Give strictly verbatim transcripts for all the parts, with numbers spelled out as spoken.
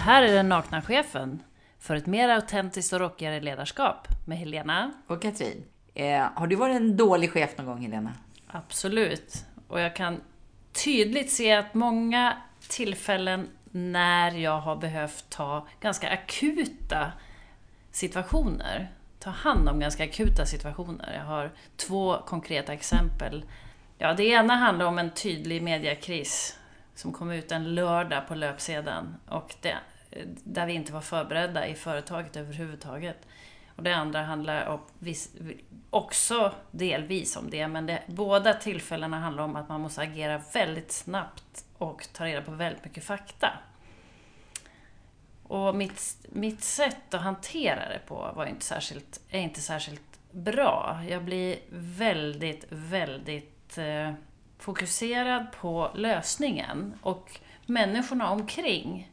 Här är den nakna chefen för ett mer autentiskt och rockigare ledarskap med Helena. Och Katrin. Eh, har du varit en dålig chef någon gång, Helena? Absolut. Och jag kan tydligt se att många tillfällen när jag har behövt ta ganska akuta situationer, ta hand om ganska akuta situationer. Jag har två konkreta exempel. Ja, det ena handlar om en tydlig mediakris som kom ut en lördag på löpsedeln och det, där vi inte var förberedda i företaget överhuvudtaget. Och det andra handlar om, också delvis om det, men det, båda tillfällena handlar om att man måste agera väldigt snabbt och ta reda på väldigt mycket fakta. Och mitt, mitt sätt att hantera det på var inte särskilt, är inte särskilt bra. Jag blir väldigt, väldigt eh, fokuserad på lösningen och människorna omkring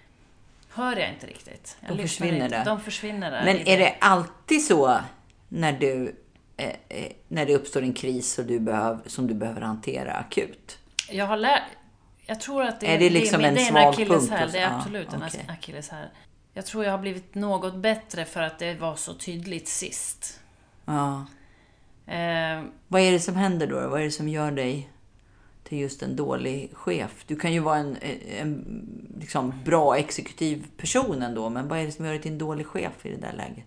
hör jag inte riktigt. Jag de försvinner inte. där. De försvinner där. Men är det alltid så när du eh, eh, när det uppstår en kris och du behöv, som du behöver hantera akut? Jag har lärt jag tror att det är det liksom det, en det är svag akilles punkt. här. Det är Ah, absolut en okay. akilles här. Jag tror jag har blivit något bättre för att det var så tydligt sist. Ja. Eh, Vad är det som händer då? Vad är det som gör dig till just en dålig chef? Du kan ju vara en, en liksom bra exekutiv person ändå, men vad är det som gör dig till en dålig chef i det där läget?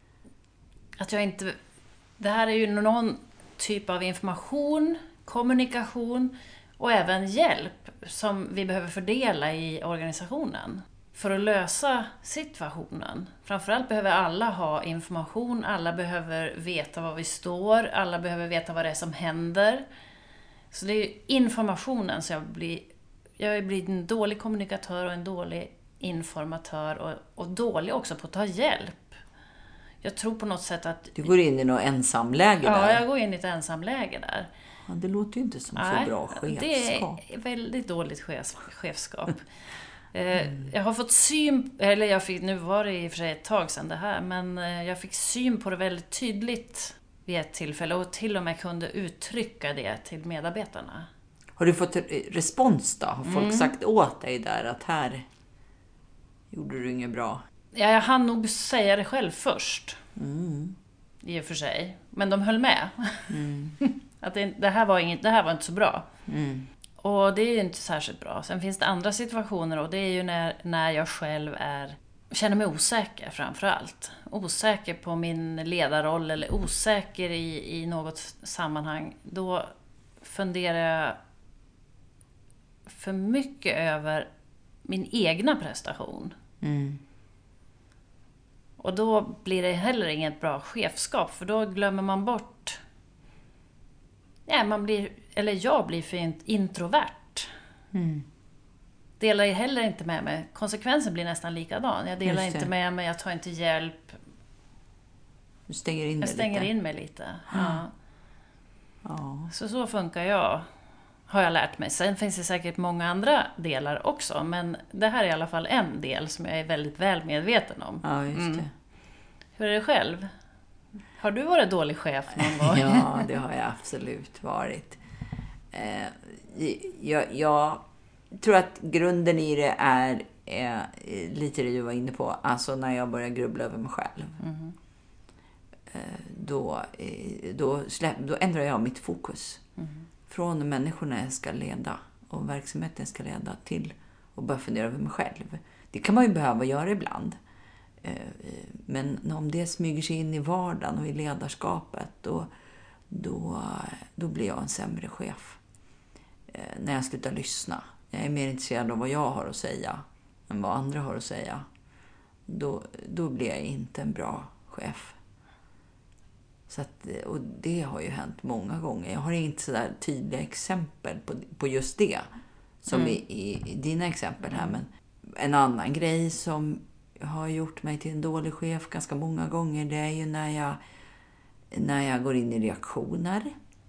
Att jag inte... Det här är ju någon typ av information, kommunikation och även hjälp som vi behöver fördela i organisationen för att lösa situationen. Framförallt behöver alla ha information, alla behöver veta var vi står, alla behöver veta vad det är som händer. Så det är informationen som jag blir... Jag blir en dålig kommunikatör och en dålig informatör och, och dålig också på att ta hjälp. Jag tror på något sätt att... Du går in i något ensamläge där. Ja, jag går in i ett ensamläge där. Ja, det låter ju inte som Nej, så bra chefskap. Det är väldigt dåligt chefs, chefskap. Mm. Jag har fått syn... Eller jag fick, nu var det i och för sig ett tag sedan det här, men jag fick syn på det väldigt tydligt vid ett tillfälle och till och med kunde uttrycka det till medarbetarna. Har du fått respons då? Har folk mm. sagt åt dig där att här gjorde du inget bra? Ja, jag hann nog säga det själv först. Mm. I och för sig. Men de höll med. Mm. att det, det, här var inget, det här var inte så bra. Mm. Och det är ju inte särskilt bra. Sen finns det andra situationer och det är ju när, när jag själv är, känner mig osäker framförallt. Osäker på min ledarroll eller osäker i, i något sammanhang. Då funderar jag för mycket över min egna prestation. Mm. Och då blir det heller inget bra chefskap. För då glömmer man bort... Ja, man blir, eller jag blir för introvert. Mm. Delar heller inte med mig. Konsekvensen blir nästan likadan. Jag delar inte med mig, jag tar inte hjälp. Du stänger in jag stänger lite. in mig lite. Ja. Ja. Så så funkar jag. Har jag lärt mig. Sen finns det säkert många andra delar också. Men det här är i alla fall en del som jag är väldigt väl medveten om. Ja, just mm. det. Hur är det själv? Har du varit dålig chef någon gång? Ja, det har jag absolut varit. Eh, jag, jag tror att grunden i det är eh, lite det du var inne på. Alltså när jag börjar grubbla över mig själv. Mm. Eh, då, eh, då, släpp, då ändrar jag mitt fokus. Mm. Från människorna jag ska leda och verksamheten jag ska leda till och börja fundera över mig själv. Det kan man ju behöva göra ibland. Men om det smyger sig in i vardagen och i ledarskapet, då, då, då blir jag en sämre chef. När jag slutar lyssna. Jag är mer intresserad av vad jag har att säga än vad andra har att säga. Då, då blir jag inte en bra chef. Så att, och det har ju hänt många gånger. Jag har inte så där tydliga exempel på, på just det som mm. i, i, i dina exempel här. Men en annan grej som har gjort mig till en dålig chef ganska många gånger, det är ju när jag, när jag går in i reaktioner.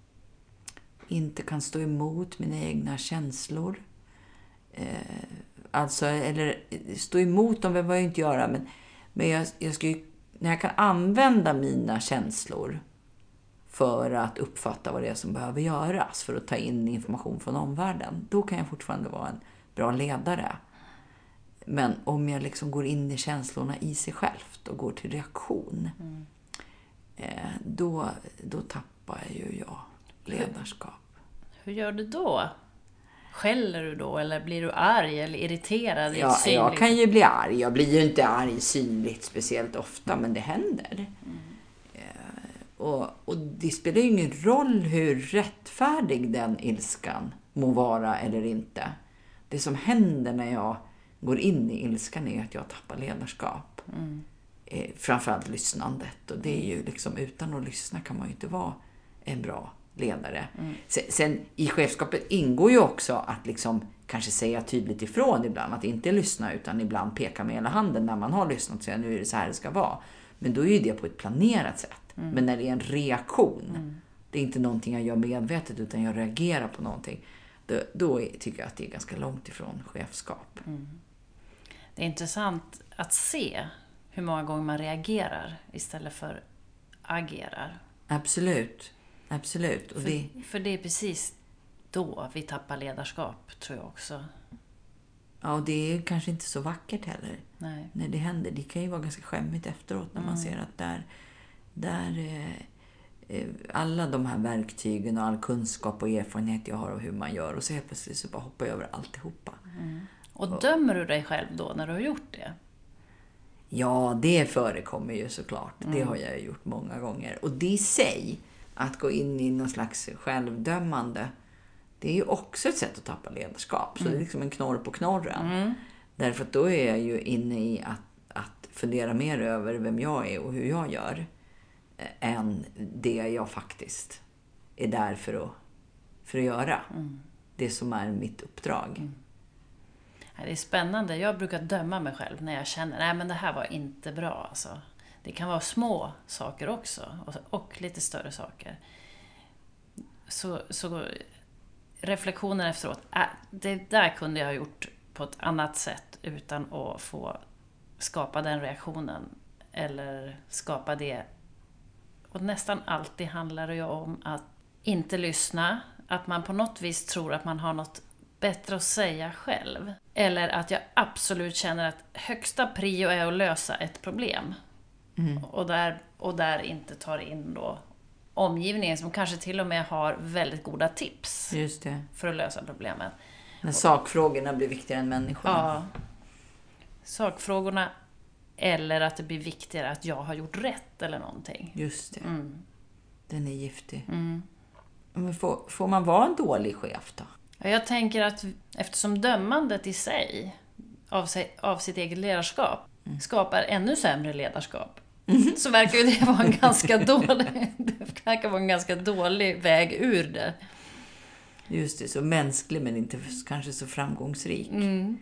Inte kan stå emot mina egna känslor. Eh, alltså, eller stå emot dem vill jag ju inte göra, men, men jag, jag ska ju, när jag kan använda mina känslor för att uppfatta vad det är som behöver göras, för att ta in information från omvärlden, då kan jag fortfarande vara en bra ledare. Men om jag liksom går in i känslorna i sig självt och går till reaktion, mm. eh, då, då tappar ju jag ledarskap. Hur, hur gör du då? Skäller du då eller blir du arg eller irriterad? Ja, jag kan ju bli arg. Jag blir ju inte arg synligt speciellt ofta, men det händer. Mm. Eh, och, och det spelar ju ingen roll hur rättfärdig den ilskan må vara eller inte. Det som händer när jag går in i ilskan är att jag tappar ledarskap. Mm. Eh, framförallt lyssnandet. Och det är ju liksom, utan att lyssna kan man ju inte vara en bra ledare. Mm. Sen, sen i chefskapet ingår ju också att liksom kanske säga tydligt ifrån ibland. Att inte lyssna utan ibland peka med hela handen när man har lyssnat och säga nu är det så här det ska vara. Men då är ju det på ett planerat sätt. Mm. Men när det är en reaktion, mm. det är inte någonting jag gör medvetet utan jag reagerar på någonting. Då, då är, tycker jag att det är ganska långt ifrån chefskap. Mm. Det är intressant att se hur många gånger man reagerar istället för agerar. Absolut. Absolut. Och för, det... för det är precis då vi tappar ledarskap, tror jag också. Ja, och det är kanske inte så vackert heller. Nej. När det händer. Det kan ju vara ganska skämmigt efteråt när mm. man ser att där, där eh, alla de här verktygen och all kunskap och erfarenhet jag har av hur man gör, och så helt plötsligt så bara hoppar jag över alltihopa. Mm. Och, och dömer du dig själv då när du har gjort det? Ja, det förekommer ju såklart. Mm. Det har jag gjort många gånger. Och det i sig, att gå in i någon slags självdömande, det är ju också ett sätt att tappa ledarskap. Så mm. det är liksom en knorr på knorren. Mm. Därför att då är jag ju inne i att, att fundera mer över vem jag är och hur jag gör. Eh, än det jag faktiskt är där för att, för att göra. Mm. Det som är mitt uppdrag. Mm. Det är spännande. Jag brukar döma mig själv när jag känner nej men det här var inte bra. Alltså. Det kan vara små saker också. Och, och lite större saker. Så, så reflektionen efteråt. Äh, det där kunde jag ha gjort på ett annat sätt. Utan att få skapa den reaktionen. Eller skapa det. Och nästan alltid handlar det ju om att inte lyssna. Att man på något vis tror att man har något bättre att säga själv. Eller att jag absolut känner att högsta prio är att lösa ett problem. Mm. Och, där, och där inte tar in då omgivningen som kanske till och med har väldigt goda tips. Just det. För att lösa problemet. När sakfrågorna blir viktigare än människorna. Ja. Sakfrågorna eller att det blir viktigare att jag har gjort rätt eller någonting. Just det. Mm. Den är giftig. Mm. Men får, får man vara en dålig chef då? Jag tänker att eftersom dömandet i sig av, sig, av sitt eget ledarskap mm. skapar ännu sämre ledarskap mm. så verkar ju det vara en ganska dålig det verkar vara en ganska dålig väg ur det. Just det, så mänsklig men inte kanske så framgångsrik. Mm.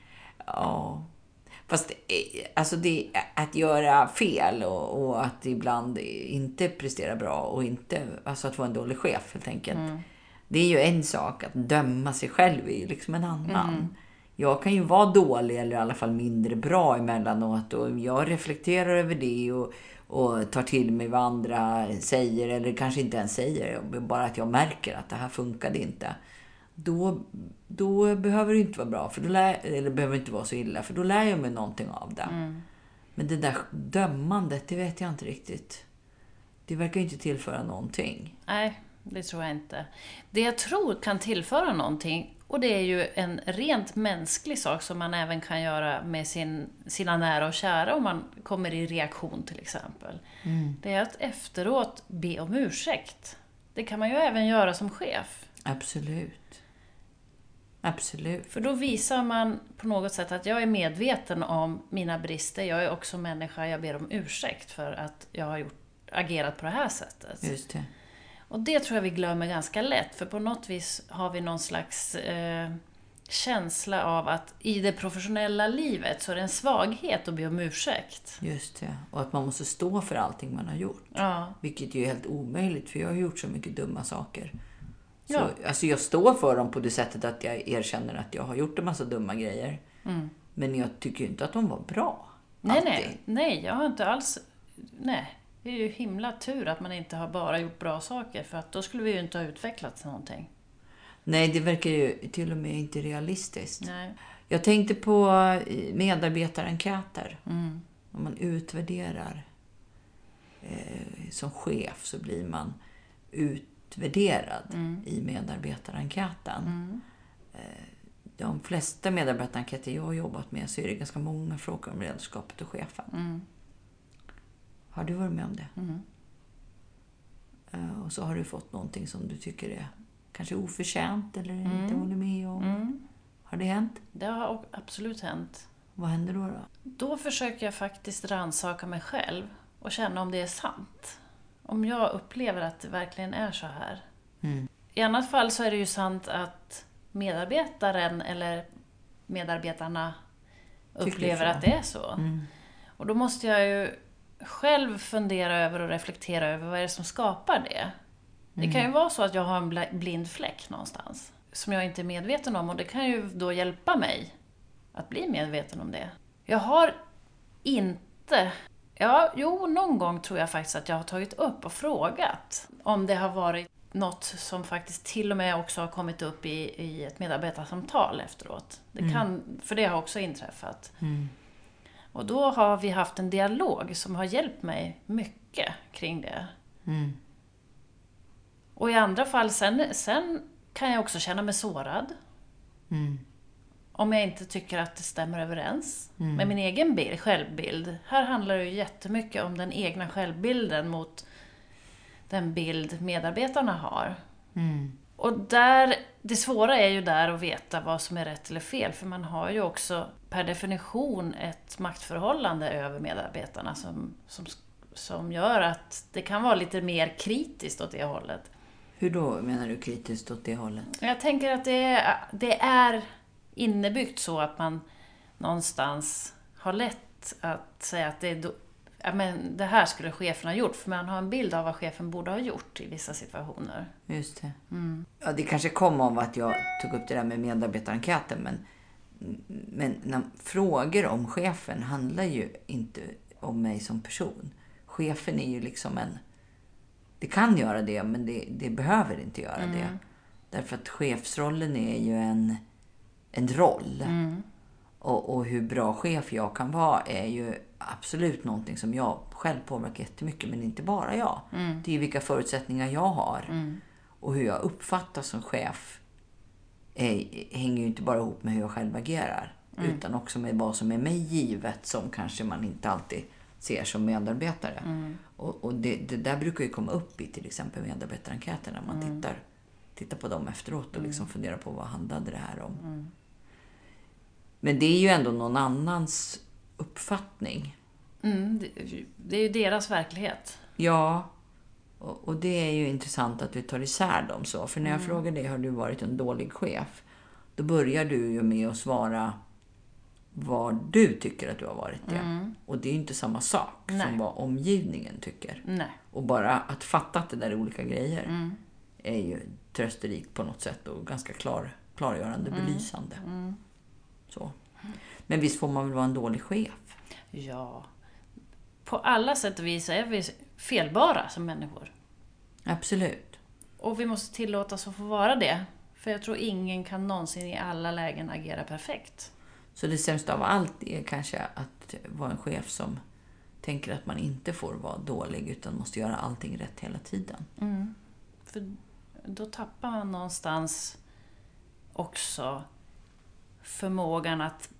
Ja. Fast alltså det, att göra fel och, och att ibland inte prestera bra och inte, alltså att vara en dålig chef helt enkelt. Mm. Det är ju en sak, att döma sig själv är ju liksom en annan. Mm. Jag kan ju vara dålig eller i alla fall mindre bra emellanåt och jag reflekterar över det och, och tar till mig vad andra säger eller kanske inte ens säger. Bara att jag märker att det här funkade inte. Då, då behöver det inte vara bra, för då lär, eller behöver inte vara så illa, för då lär jag mig någonting av det. Mm. Men det där dömandet, det vet jag inte riktigt. Det verkar ju inte tillföra någonting. Nej. Det tror jag inte. Det jag tror kan tillföra någonting, och det är ju en rent mänsklig sak som man även kan göra med sin, sina nära och kära om man kommer i reaktion till exempel. Mm. Det är att efteråt be om ursäkt. Det kan man ju även göra som chef. Absolut. Absolut. För då visar man på något sätt att jag är medveten om mina brister. Jag är också människa, jag ber om ursäkt för att jag har gjort, agerat på det här sättet. Just det. Och det tror jag vi glömmer ganska lätt. För på något vis har vi någon slags eh, känsla av att i det professionella livet så är det en svaghet att be om ursäkt. Just det. Och att man måste stå för allting man har gjort. Ja. Vilket ju är helt omöjligt, för jag har gjort så mycket dumma saker. Så, ja. Alltså jag står för dem på det sättet att jag erkänner att jag har gjort en massa dumma grejer. Mm. Men jag tycker inte att de var bra. Nej, nej. Nej, jag har inte alls... Nej. Det är ju himla tur att man inte har bara gjort bra saker, för att då skulle vi ju inte ha utvecklats någonting. Nej, det verkar ju till och med inte realistiskt. Nej. Jag tänkte på medarbetarenkäter. Mm. Om man utvärderar eh, som chef så blir man utvärderad Mm. i medarbetarenkäten. Mm. Eh, de flesta medarbetarenkäter jag har jobbat med så är det ganska många frågor om ledarskapet och chefen. Mm. Har du varit med om det? Mm. Eh, och så har du fått någonting som du tycker är kanske oförtjänt eller Mm. inte håller med om. Mm. Har det hänt? Det har absolut hänt. Vad händer då då? Då försöker jag faktiskt rannsaka mig själv och känna om det är sant. Om jag upplever att det verkligen är så här. Mm. I annat fall så är det ju sant att medarbetaren eller medarbetarna Tycker upplever så. att det är så. Mm. Och då måste jag ju själv fundera över och reflektera över vad är det som skapar det. Det kan ju vara så att jag har en bl- blind fläck någonstans som jag inte är medveten om, och det kan ju då hjälpa mig att bli medveten om det. Jag har inte... Ja, jo, någon gång tror jag faktiskt att jag har tagit upp och frågat om det har varit något som faktiskt till och med också har kommit upp i, i ett medarbetarsamtal efteråt. Det Mm. kan, för det har också inträffat. Mm. Och då har vi haft en dialog som har hjälpt mig mycket kring det. Mm. Och i andra fall, sen, sen kan jag också känna mig sårad. Mm. Om jag inte tycker att det stämmer överens Mm. med min egen bild, självbild. Här handlar det ju jättemycket om den egna självbilden mot den bild medarbetarna har. Mm. Och där, det svåra är ju där att veta vad som är rätt eller fel. För man har ju också per definition ett maktförhållande över medarbetarna som, som, som gör att det kan vara lite mer kritiskt åt det hållet. Hur då menar du kritiskt åt det hållet? Jag tänker att det är, det är innebyggt så att man någonstans har lätt att säga att det, är då, ja, men det här skulle chefen ha gjort. För man har en bild av vad chefen borde ha gjort i vissa situationer. Just det. Mm. Ja, det kanske kom av att jag tog upp det där med medarbetarenkäten. Men, men när, frågor om chefen handlar ju inte om mig som person. Chefen är ju liksom en... Det kan göra det, men det, det behöver inte göra Mm. det. Därför att chefsrollen är ju en, en roll. Mm. Och, och hur bra chef jag kan vara är ju absolut någonting som jag själv påverkar jättemycket, men inte bara jag. Mm. Det är vilka förutsättningar jag har. Mm. Och hur jag uppfattas som chef är, hänger ju inte bara ihop med hur jag själv agerar. Mm. Utan också med vad som är mig givet, som kanske man inte alltid ser som medarbetare. Mm. Och, och det, det där brukar ju komma upp i till exempel medarbetarenkäter när man Mm. tittar, tittar på dem efteråt och liksom funderar på vad handlade det här om. Mm. Men det är ju ändå någon annans uppfattning. Mm. Det, det är ju deras verklighet. Ja, och, och det är ju intressant att vi tar isär dem så. För när jag Mm. frågar dig, har du varit en dålig chef? Då börjar du ju med att svara vad du tycker att du har varit det. Mm. Och det är ju inte samma sak Nej. som vad omgivningen tycker. Nej. Och bara att fatta att det där är olika grejer Mm. är ju trösterikt på något sätt och ganska klar, klargörande, Mm. belysande. Mm. Så. Men visst får man väl vara en dålig chef? Ja. På alla sätt och vis är vi felbara som människor. Absolut. Och vi måste tillåta oss att få vara det. För jag tror ingen kan någonsin i alla lägen agera perfekt. Så det sämsta av allt är kanske att vara en chef som tänker att man inte får vara dålig utan måste göra allting rätt hela tiden. Mm. För då tappar man någonstans också förmågan att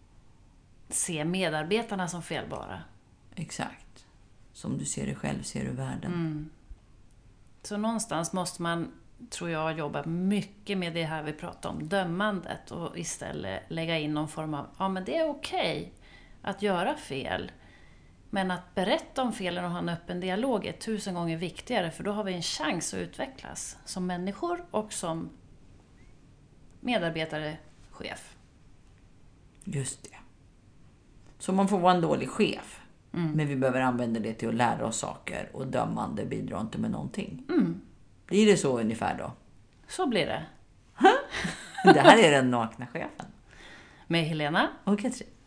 se medarbetarna som felbara. Exakt. Som du ser dig själv ser du världen. Mm. Så någonstans måste man, tror jag, jobba mycket med det här vi pratar om, dömandet, och istället lägga in någon form av, ja men det är okej att göra fel, men att berätta om felen och ha en öppen dialog är tusen gånger viktigare, för då har vi en chans att utvecklas som människor och som medarbetare, chef. Just det. Så man får vara en dålig chef. Mm. Men vi behöver använda det till att lära oss saker. Och dömande bidrar inte med någonting. Mm. Blir det så ungefär då? Så blir det. Det här är den nakna chefen. Med Helena Och Katrin.